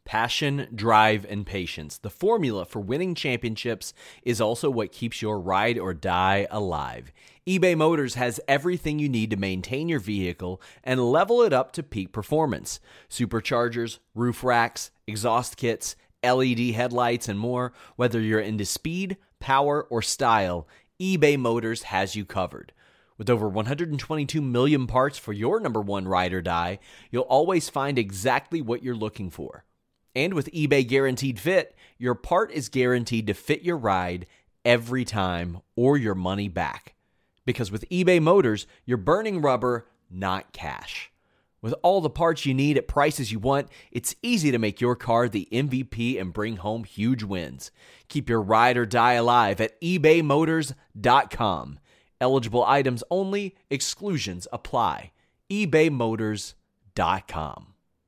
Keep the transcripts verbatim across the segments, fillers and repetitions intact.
Passion, drive, and patience. The formula for winning championships is also what keeps your ride or die alive. eBay Motors has everything you need to maintain your vehicle and level it up to peak performance. Superchargers, roof racks, exhaust kits, L E D headlights, and more. Whether you're into speed, power, or style, eBay Motors has you covered. With over one hundred twenty-two million parts for your number one ride or die, you'll always find exactly what you're looking for. And with eBay Guaranteed Fit, your part is guaranteed to fit your ride every time or your money back. Because with eBay Motors, you're burning rubber, not cash. With all the parts you need at prices you want, it's easy to make your car the M V P and bring home huge wins. Keep your ride or die alive at ebay motors dot com. Eligible items only, exclusions apply. ebay motors dot com.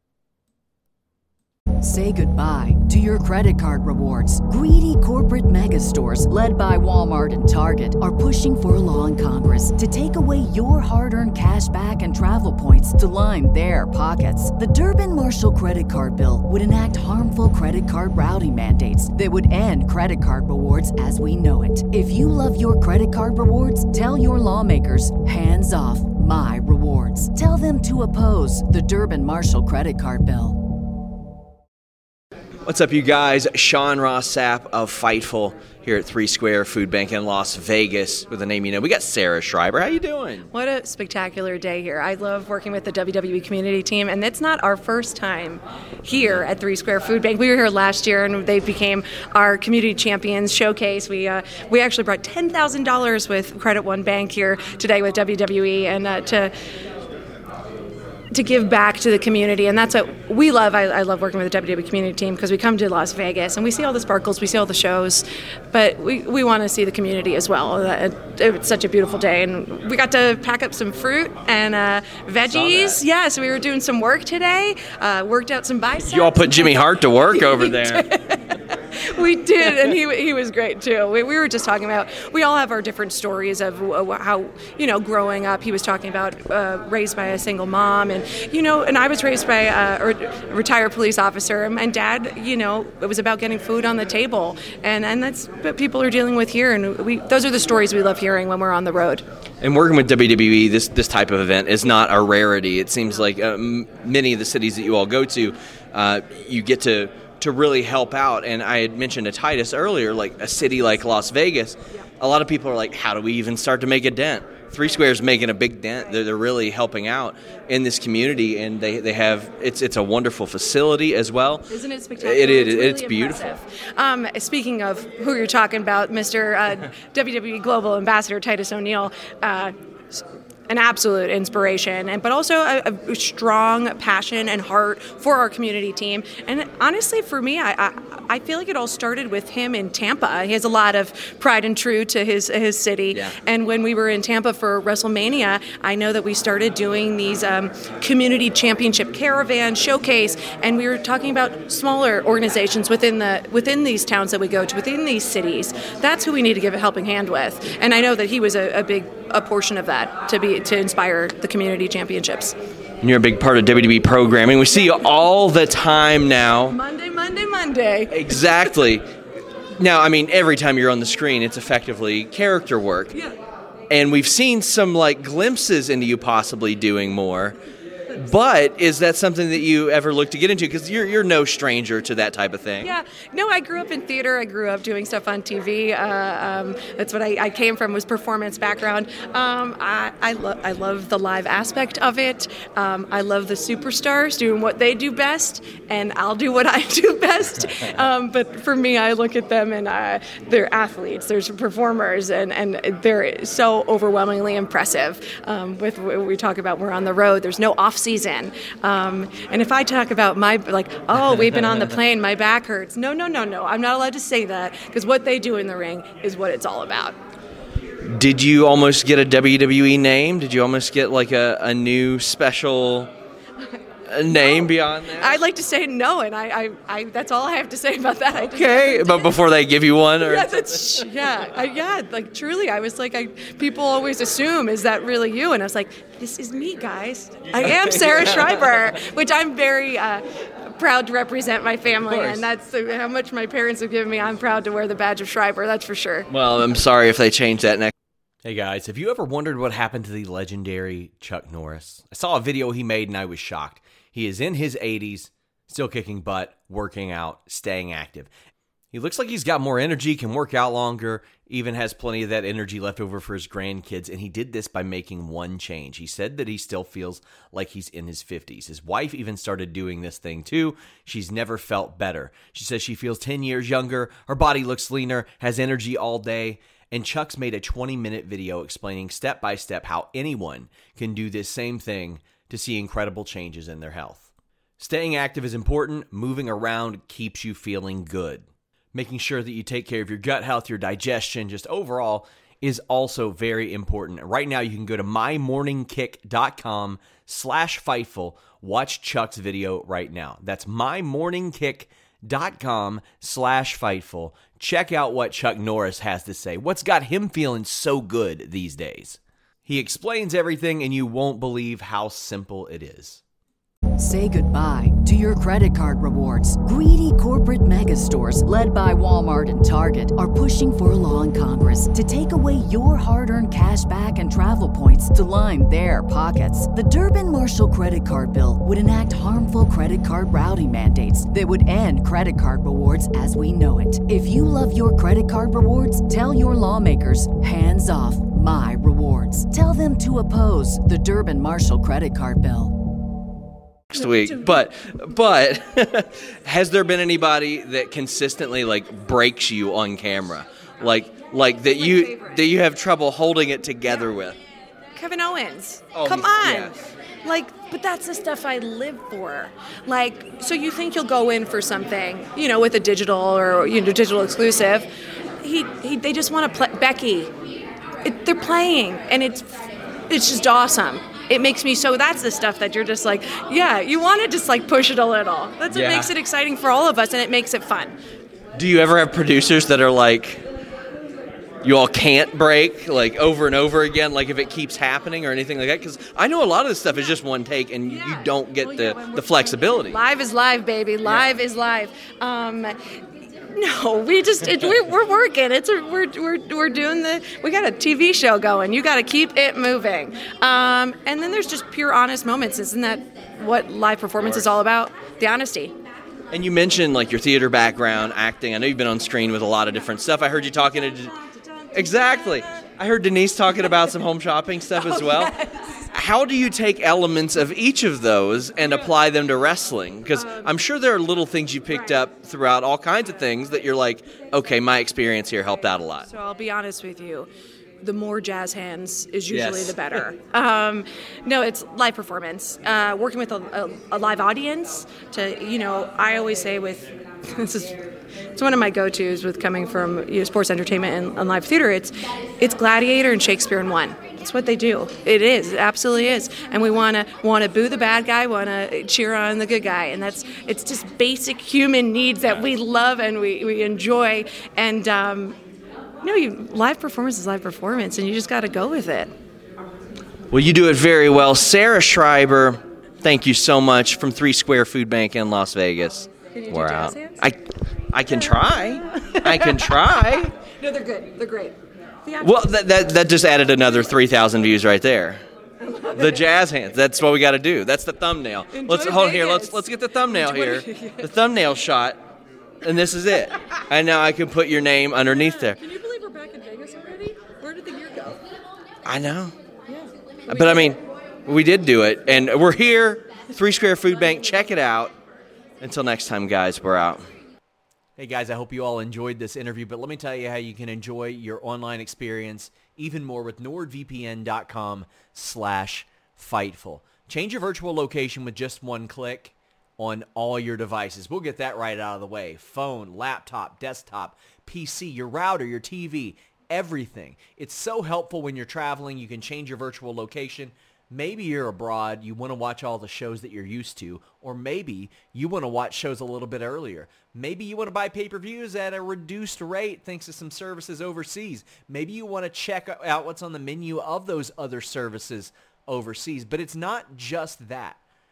Say goodbye to your credit card rewards. Greedy corporate mega stores, led by Walmart and Target, are pushing for a law in Congress to take away your hard-earned cash back and travel points to line their pockets. The Durbin-Marshall credit card bill would enact harmful credit card routing mandates that would end credit card rewards as we know it. If you love your credit card rewards, tell your lawmakers, hands off my rewards. Tell them to oppose the Durbin-Marshall credit card bill. What's up, you guys? Sean Ross Sapp of Fightful here at Three Square Food Bank in Las Vegas with a name you know. We got Sarah Schreiber. How you doing? What a spectacular day here. I love working with the W W E community team, and it's not our first time here at Three Square Food Bank. We were here last year, and they became our community champions showcase. We uh, we actually brought ten thousand dollars with Credit One Bank here today with W W E, and uh, to to give back to the community, and that's what we love. I, I love working with the W W E community team because we come to Las Vegas and we see all the sparkles, we see all the shows, but we, we want to see the community as well. It, it's such a beautiful day, and we got to pack up some fruit and uh, veggies. Yeah, so we were doing some work today, uh, worked out some biceps. You all put Jimmy Hart to work over there. We did, and he he was great too. We, we were just talking about, we all have our different stories of how, you know, growing up. He was talking about uh, raised by a single mom, and, you know, and I was raised by a, a retired police officer, and Dad, you know, it was about getting food on the table, and, and that's what people are dealing with here, and we those are the stories we love hearing when we're on the road. And working with W W E, this this type of event is not a rarity. It seems like uh, m- many of the cities that you all go to, uh, you get to to really help out. And I had mentioned to Titus earlier, like a city like Las Vegas, a lot of people are like, how do we even start to make a dent? Three Square's making a big dent. They're, they're really helping out in this community, and they, they have, it's it's a wonderful facility as well. Isn't it spectacular? It is. It's, really it's beautiful. Um, speaking of who you're talking about, Mister Uh, W W E Global Ambassador Titus O'Neil, uh, an absolute inspiration, and but also a, a strong passion and heart for our community team. And honestly, for me, I, I I feel like it all started with him in Tampa. He has a lot of pride and true to his his city. Yeah. And when we were in Tampa for WrestleMania, I know that we started doing these um, community championship caravan showcase, and we were talking about smaller organizations within the within these towns that we go to, within these cities. That's who we need to give a helping hand with. And I know that he was a, a big a portion of that to be to inspire the community championships. And you're a big part of W W E programming. We see you all the time now. Monday, Monday, Monday. Exactly. Now, I mean, every time you're on the screen, it's effectively character work. Yeah. And we've seen some, like, glimpses into you possibly doing more. But is that something that you ever look to get into? Because you're you're no stranger to that type of thing. Yeah. No, I grew up in theater. I grew up doing stuff on T V. Uh, um, that's what I, I came from, was performance background. Um, I I, lo- I love the live aspect of it. Um, I love the superstars doing what they do best, and I'll do what I do best. Um, but for me, I look at them, and uh, they're athletes, they're performers, and, and they're so overwhelmingly impressive. Um, with what we talk about, we're on the road. There's no off season. Um, and if I talk about my, like, oh, we've been on the plane, my back hurts. No, no, no, no. I'm not allowed to say that, because what they do in the ring is what it's all about. Did you almost get a W W E name? Did you almost get like a, a new special name no. beyond that? I'd like to say no, and I, I, I that's all I have to say about that. Okay, but before they give you one? Or yeah, that's, yeah, I, yeah, like truly, I was like, I, people always assume, is that really you? And I was like, this is me, guys. I am Sarah Schreiber, which I'm very uh, proud to represent my family, and that's how much my parents have given me. I'm proud to wear the badge of Schreiber, that's for sure. Well, I'm sorry if they change that next. Hey guys, have you ever wondered what happened to the legendary Chuck Norris? I saw a video he made and I was shocked. He is in his eighties, still kicking butt, working out, staying active. He looks like he's got more energy, can work out longer, even has plenty of that energy left over for his grandkids, and he did this by making one change. He said that he still feels like he's in his fifties. His wife even started doing this thing too. She's never felt better. She says she feels ten years younger, her body looks leaner, has energy all day, and Chuck's made a twenty-minute video explaining step by step how anyone can do this same thing to see incredible changes in their health. Staying active is important. Moving around keeps you feeling good. Making sure that you take care of your gut health, your digestion, just overall is also very important. Right now, you can go to mymorningkick.com slash Fightful. Watch Chuck's video right now. That's mymorningkick.com slash Fightful. Check out what Chuck Norris has to say. What's got him feeling so good these days? He explains everything, and you won't believe how simple it is. Say goodbye to your credit card rewards. Greedy corporate mega stores, led by Walmart and Target, are pushing for a law in Congress to take away your hard-earned cash back and travel points to line their pockets. The Durbin-Marshall credit card bill would enact harmful credit card routing mandates that would end credit card rewards as we know it. If you love your credit card rewards, tell your lawmakers, hands off my rewards. Tell them to oppose the Durbin-Marshall credit card bill. Next week, but but has there been anybody that consistently like breaks you on camera, like like that you that you have trouble holding it together with? Kevin Owens, Oh, come on. yes. Like, but that's the stuff I live for. Like, so you think you'll go in for something, you know, with a digital or, you know, digital exclusive. He, he they just want to play Becky. It, they're playing, and it's it's just awesome. It makes me so, that's the stuff that you're just like, yeah, you want to just like push it a little. That's what Yeah. makes it exciting for all of us, and it makes it fun. Do you ever have producers that are like, you all can't break, like over and over again, like if it keeps happening or anything like that? Because I know a lot of this stuff is just one take, and Yeah. you don't get Well, the, yeah, when the we're- flexibility. Live is live, baby. Live is live. Um, no, we just it, we're, we're working. It's a, we're we're we're doing the. We got a T V show going. You got to keep it moving. Um, and then there's just pure honest moments. Isn't that what live performance is all about? The honesty. And you mentioned like your theater background, acting. I know you've been on screen with a lot of different stuff. I heard you talking to exactly. I heard Denise talking about some home shopping stuff as well. Yes. How do you take elements of each of those and apply them to wrestling? Because I'm sure there are little things you picked up throughout all kinds of things that you're like, okay, my experience here helped out a lot. So I'll be honest with you. The more jazz hands is usually Yes. the better. Um, no, it's live performance. Uh, working with a, a, a live audience to, you know, I always say with, this is, it's one of my go-tos with coming from you know, sports entertainment and, and live theater. It's, it's Gladiator and Shakespeare in one. It's what they do. It is. It absolutely is. And we want to want to boo the bad guy, want to cheer on the good guy. And that's, it's just basic human needs that we love and we, we enjoy. And, um, no, you, live performance is live performance, and you just got to go with it. Well, you do it very well. Sarah Schreiber, thank you so much from Three Square Food Bank in Las Vegas. Can you do We're jazz out. hands? I, I can try. I can try. No, they're good. They're great. Well, that, that that just added another three thousand views right there. The jazz hands. That's what we got to do. That's the thumbnail. Enjoy let's hold here. Vegas. Let's let's get the thumbnail Enjoy- here. The thumbnail shot, and this is it. And now I can put your name underneath there. Can you believe we're back in Vegas already? Where did the year go? I know. Yeah. But I mean, we did do it, and we're here. Three Square Food Bank. Check it out. Until next time, guys. We're out. Hey guys, I hope you all enjoyed this interview, but let me tell you how you can enjoy your online experience even more with nordvpn.com slash Fightful. Change your virtual location with just one click on all your devices. We'll get that right out of the way. Phone, laptop, desktop, P C, your router, your T V, everything. It's so helpful when you're traveling. You can change your virtual location. Maybe you're abroad, you want to watch all the shows that you're used to, or maybe you want to watch shows a little bit earlier. Maybe you want to buy pay-per-views at a reduced rate thanks to some services overseas. Maybe you want to check out what's on the menu of those other services overseas. But it's not just that.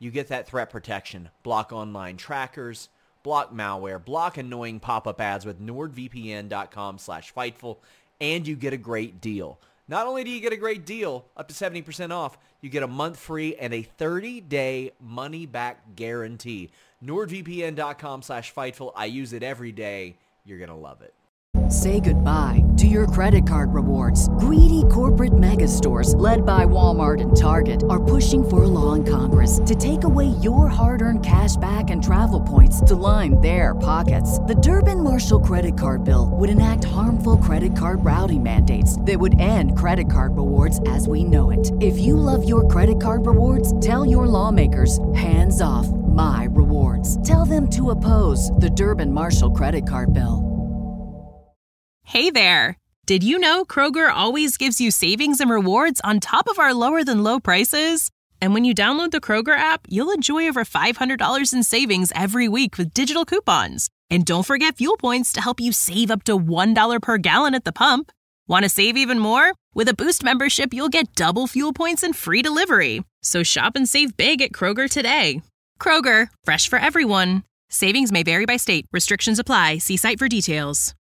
you get that threat protection, block online trackers, block malware, block annoying pop-up ads with nordvpn.com slash Fightful, and you get a great deal. Not only do you get a great deal, up to seventy percent off, you get a month free and a thirty-day money-back guarantee. nordvpn.com slash Fightful. I use it every day. You're going to love it. Say goodbye to your credit card rewards. Greedy corporate mega stores, led by Walmart and Target, are pushing for a law in Congress to take away your hard-earned cash back and travel points to line their pockets. The Durbin-Marshall credit card bill would enact harmful credit card routing mandates that would end credit card rewards as we know it. If you love your credit card rewards, tell your lawmakers, hands off my rewards. Tell them to oppose the Durbin-Marshall credit card bill. Hey there! Did you know Kroger always gives you savings and rewards on top of our lower-than-low prices? And when you download the Kroger app, you'll enjoy over five hundred dollars in savings every week with digital coupons. And don't forget fuel points to help you save up to one dollar per gallon at the pump. Want to save even more? With a Boost membership, you'll get double fuel points and free delivery. So shop and save big at Kroger today. Kroger, fresh for everyone. Savings may vary by state. Restrictions apply. See site for details.